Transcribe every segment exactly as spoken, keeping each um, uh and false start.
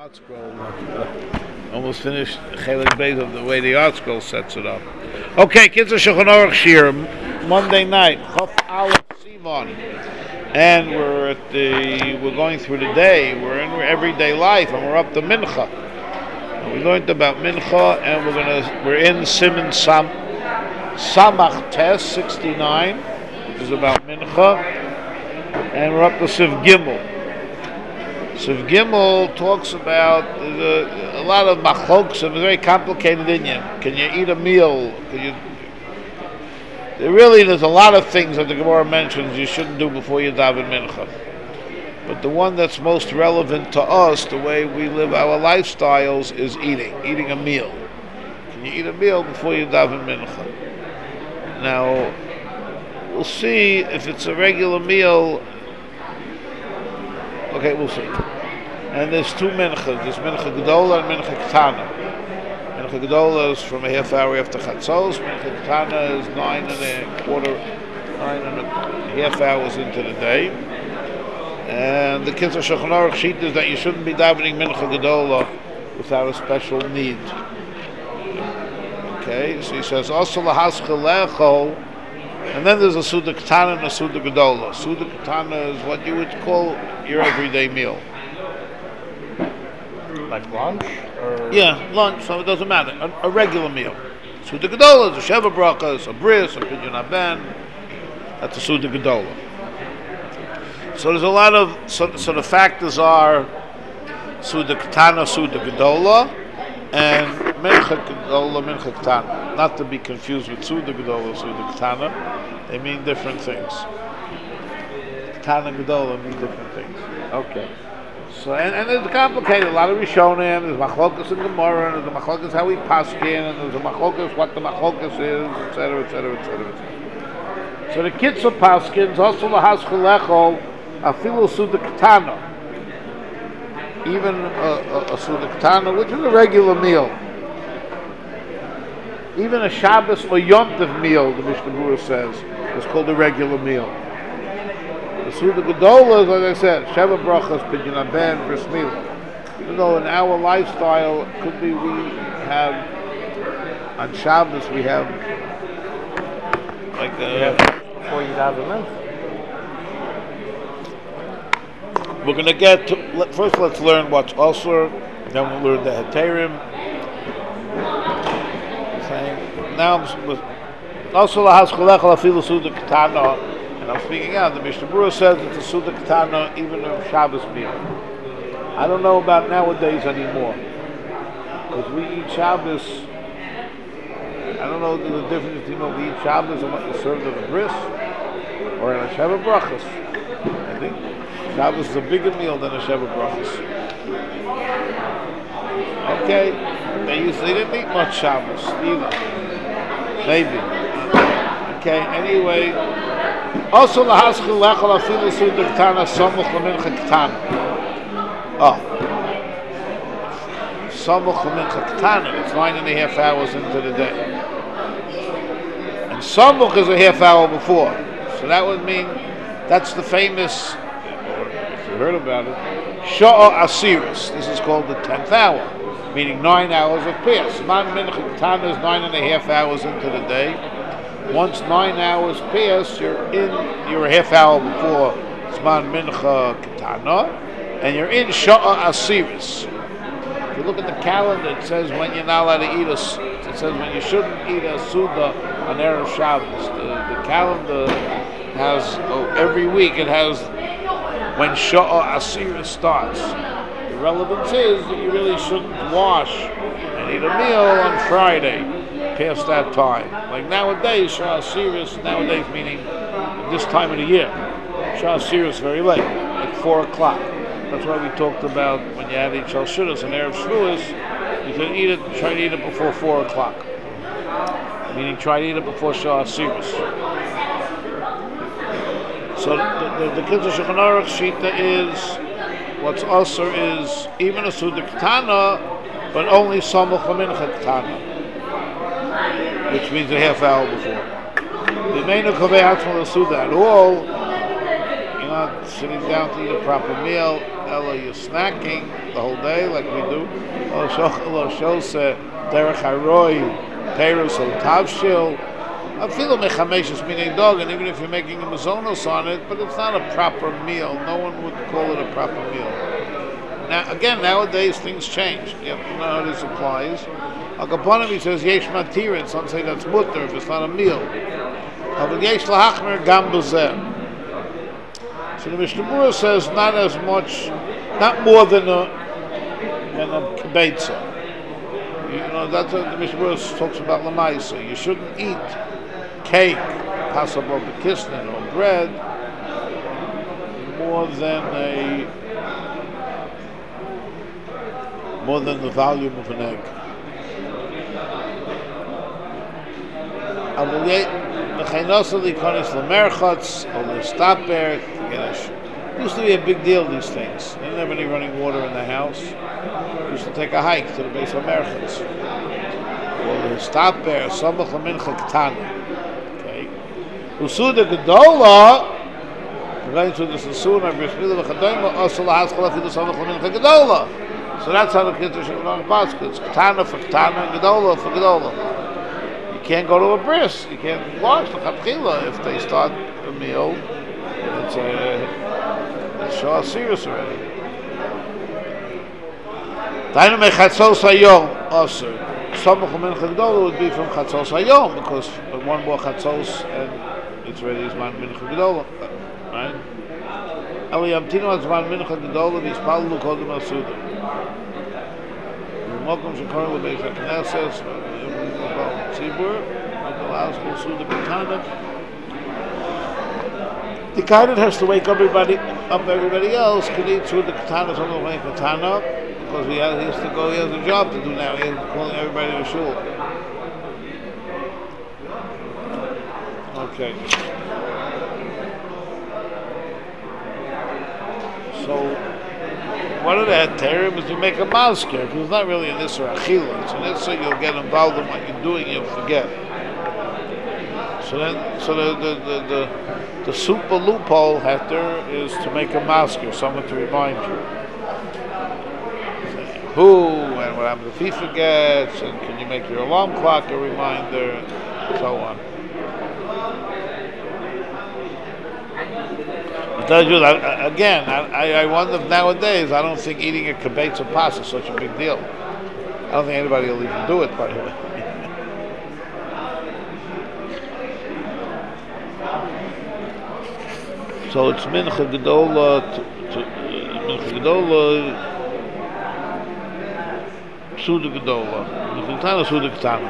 Art scroll. Uh, almost finished Chelik Beis of the way the art scroll sets it up. Okay, kids of Shulchan Aruch Shir, Monday night, Chaf Aleph Simon, and we're at the we're going through the day. We're in everyday life, and we're up to Mincha. And we learned about Mincha, and we're gonna we're in Siman Sam Samach Tes sixty-nine, which is about Mincha, and we're up to Siv Gimel. Siv Gimel talks about uh, a lot of machloks, a very complicated inyan. Can you eat a meal? Can you? There really, there's a lot of things that the Gemara mentions you shouldn't do before you daven mincha. But the one that's most relevant to us, the way we live our lifestyles, is eating. Eating a meal. Can you eat a meal before you daven mincha? Now, we'll see if it's a regular meal. Okay, we'll see. And there's two minchas. There's mincha gedola and mincha ketana. Mincha gedola is from a half hour after chatzos. Mincha ketana is nine and a quarter, nine and a half hours into the day. And the kids of Shulchan Aruch sheet is that you shouldn't be davening mincha gedola without a special need. Okay, so he says also lahaschel lecho. And then there's a Suda Ketana and a Suda Gedola. Suda Ketana is what you would call your everyday meal. Like lunch? Or? Yeah, lunch, so it doesn't matter. A, a regular meal. Suda Gedola is a Sheva Brachas, a Bris, a Pidyon Aben. That's a Suda Gedola. So there's a lot of, so, so the factors are Suda Ketana, Suda Gedola, and Mincha Gedola, Mincha Ketana. Not to be confused with Suda Gedola, Suda Ketana. They mean different things. Ketana Gedola mean different things. Okay. So and, and it's complicated. A lot of Rishonim. There's machlokas in Gemara. There's a machlokas how we paskin, and there's a machlokas what the machlokas is, et cetera, et cetera, et cetera, et cetera. So the kids of paskins also lahaschel lecho afilu Suda Ketana. Even a, a, a Suda Ketana, which is a regular meal. Even a Shabbos or Yom Tov meal, the Mishnah Berurah says, is called a regular meal. The Suda Gedola is, like I said, Sheva Brachas, Pidyon Aben, Bris Milah. Even though in our lifestyle, could be we have, on Shabbos we have, like a... Yeah, before you daven mincha. We're going to get, to, first let's learn what's Osur, then we'll learn the Heterim. Now I'm also lahaschel lecho afilu Suda Ketana, and I'm speaking out. The Mishnah Berurah says it's a Suda Ketana even a Shabbos meal. I don't know about nowadays anymore, because we eat Shabbos. I don't know the difference between what we eat Shabbos and what you serve in a bris or in a Sheva Brachas. I think Shabbos is a bigger meal than a Sheva Brachas. Okay, they used they didn't eat much Shabbos either. Maybe. Okay, anyway. Also, lahaschel lecho afilu Suda Ketana samuch lemincha ketana. Oh. Samuch lemincha ketana. It's nine and a half hours into the day. And samuch is a half hour before. So that would mean that's the famous, or if you heard about it, Sha'ah Asiris. This is called the tenth hour. Meaning nine hours of Piyas. Man Mincha Ketana is nine and a half hours into the day. Once nine hours Piyas, you're in, you're a half hour before Zman Mincha Ketana, and you're in Sha'ah Asiris. If you look at the calendar, it says when you're not allowed to eat a, it says when you shouldn't eat a Suda on Erev Shabbos. The, the calendar has, oh, every week it has when Sha'ah Asiris starts. The relevance is that you really shouldn't wash and eat a meal on Friday past that time. Like nowadays, Shah Asiris, nowadays meaning this time of the year, Shah Asiris is very late, like four o'clock. That's why we talked about when you had each Shalshudas and Erev Shvuos, you can eat it, try to eat it before four o'clock. Meaning try to eat it before Shah Asiris. So the, the, the kids of Shulchan Aruch Shita is, what's also is even a Suda Ketana, but only Samuch lemincha Ketana, which means a half hour before. The main Kovei Hatzmal Suda at all, you're not sitting down to eat a proper meal, Ella, you're snacking the whole day like we do. Lo shose derech haroy peros or tavshil. I feel mechameshes meaning dog, and even if you're making a mazonos on it, but it's not a proper meal. No one would call it a proper meal. Now, again, nowadays things change. You have to know how this applies. Al Kaponim, he says yesh matirin. Some say that's mutter if it's not a meal. But yesh lahachmer gam b'zeh. So the Mishnah Berurah says not as much, not more than a than a kibetza. You know, that's what the Mishnah Berurah talks about lamaisa. You shouldn't eat cake, possible bekisnin, or bread more than a more than the volume of an egg. Used to be a big deal, these things. They didn't have any running water in the house. Used to take a hike to the base of Merchats. Well, the stop there, Samach Lamincha Ketana. Okay. Usuda Gedola, we're going through this soon, I've Brismila V'chadoyma, also Lahaskala Fidu Samach Lamincha Gedola. So that's how the kids are showing on baskets. Ketana for Ketana, and Gedola for Gedola. You can't go to a bris. You can't wash the Chatchila if they start a meal. It's a, it's so serious already. Dainu mechatzos hayom also. Samach Lamincha Gedola would be from chatzos hayom because one more chatzos and it's ready as man mincha Gedola, right? Eli yamtinu az man mincha Gedola v'ispalu kodem asuda. Welcome to Kohen Lebeis HaKnesses, Tzibur, and allows also the Ketana. The Kohen has to wake everybody up. Everybody else can eat through the Ketana, some of the way Ketana, because he has, he has to go. He has a job to do now. He has to call everybody to shul. Okay. So. One of the heterim is to make a masker, because it's not really an Isser Achila. It's an Isser, you'll get involved in what you're doing, you'll forget. So then, so the the the, the, the super loophole heter is to make a masker, someone to remind you. Who, and what happens if he forgets, and can you make your alarm clock a reminder, and so on. Again, I, I wonder if nowadays, I don't think eating a kibbutz or pas is such a big deal. I don't think anybody will even do it, by the way. So it's mincha gedola, mincha gedola, suda gedola, mincha ketana, suda ketana.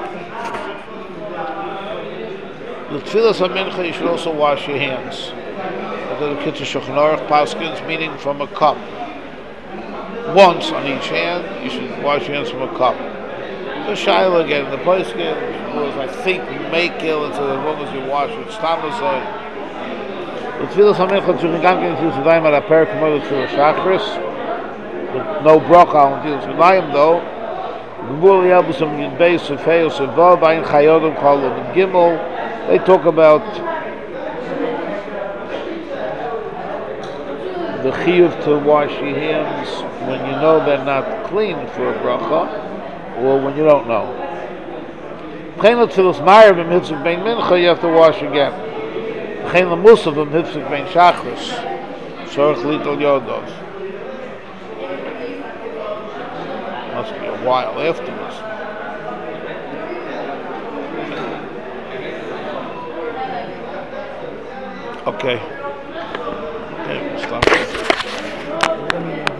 The tefillas of mincha, you should also wash your hands. The Kitzur Shulchan Aruch Paskins, meaning from a cup. Once on each hand, you should wash your hands from a cup. The Shaila again, the Paskins was, I think, you may kill it, so as long as you wash it, it's Tamazai. The Tfilas HaMincha Tzurkin Gamkin Tfilas Yadayim Ad HaPerik Moed Tfilas Shachris. No bracha on Tfilas Yadayim though. Gvul Yelbusam Yud Beis Sefeyo Sevav Ayin Chayodom Chalod and Gimel. They talk about the chiyuv to wash your hands when you know they're not clean for a bracha, or when you don't know. You have to wash again. Must be a while afterwards. Okay. Okay, we'll stop.